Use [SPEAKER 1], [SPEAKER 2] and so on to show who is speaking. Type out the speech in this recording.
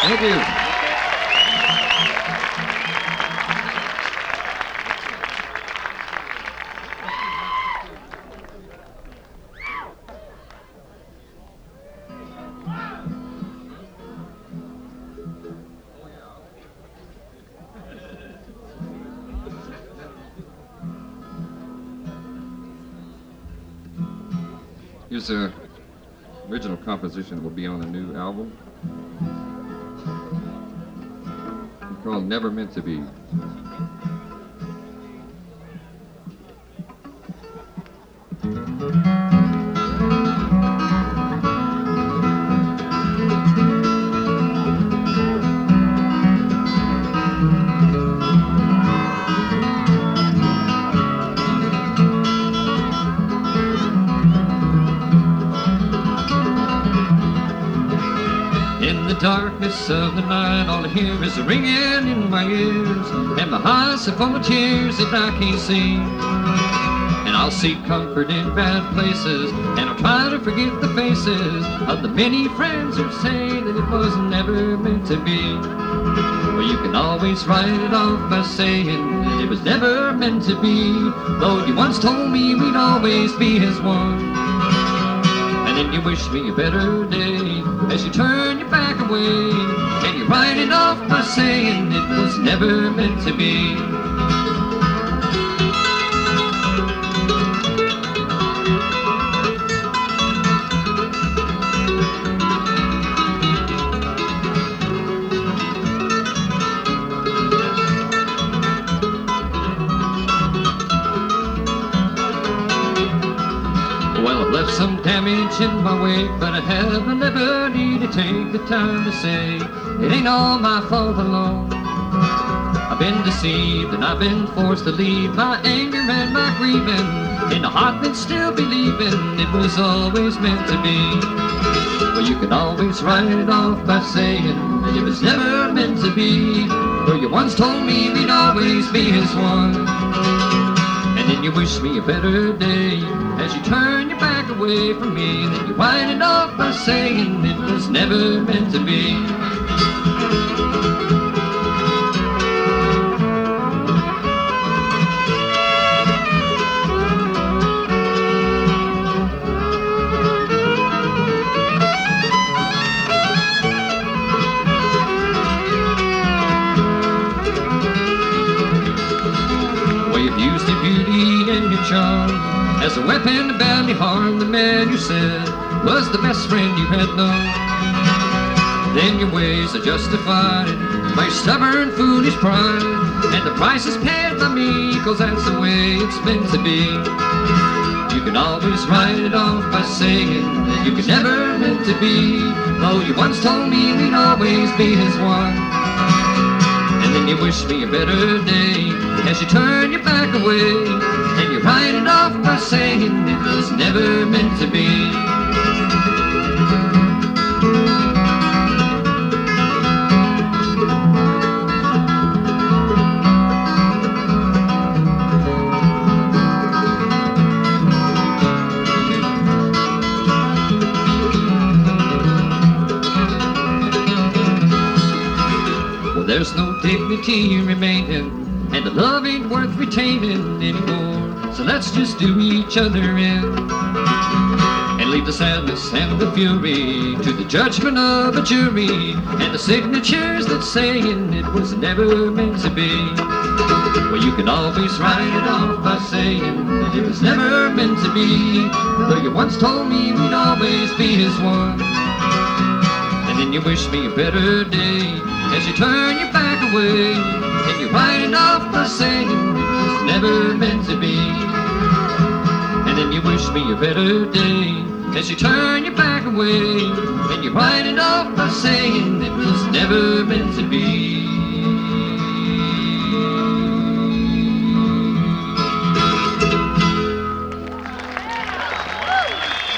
[SPEAKER 1] Thank you. Here's an original composition that will be on the new album. It's called Never Meant to Be. Darkness of the night, all I hear is a ringing in my ears, and my eyes are full of tears that I can't see. And I'll seek comfort in bad places, and I'll try to forget the faces of the many friends who say that it was never meant to be. Well, you can always write it off by saying that it was never meant to be, though you once told me we'd always be as one. And then you wish me a better day as you turn your back away, and you write it off by saying it was never meant to be. Left some damage in my wake, but I have a liberty to take the time to say it ain't all my fault alone. I've been deceived and I've been forced to leave my anger and my grieving in a heart that's still believing it was always meant to be. Well, you can always write it off by saying that it was never meant to be, though you once told me we'd always be as one. And then you wish me a better day as you turn your back away from me. Then you write it off by saying it was never meant to be. Well, you've used your beauty and your charm as a weapon to badly harm the man you said was the best friend you had known. Then your ways are justified by your stubborn, foolish pride, and the price is paid by me, 'cause that's the way it's meant to be. You can always write it off by saying that you could never meant to be, though you once told me we'd always be as one. And then you wish me a better day as you turn your back away, and you write it off by saying it was never meant to be. Well, there's no dignity remaining, and the love ain't worth retaining anymore. So let's just do each other in, and leave the sadness and the fury to the judgment of a jury, and the signatures that saying it was never meant to be. Well, you can always write it off by saying that it was never meant to be, though you once told me we'd always be as one. And then you wish me a better day as you turn your back away, and you write it off by saying it was never meant to be. And then you wish me a better day as you turn your back away, and you write it off by saying it was never meant to be.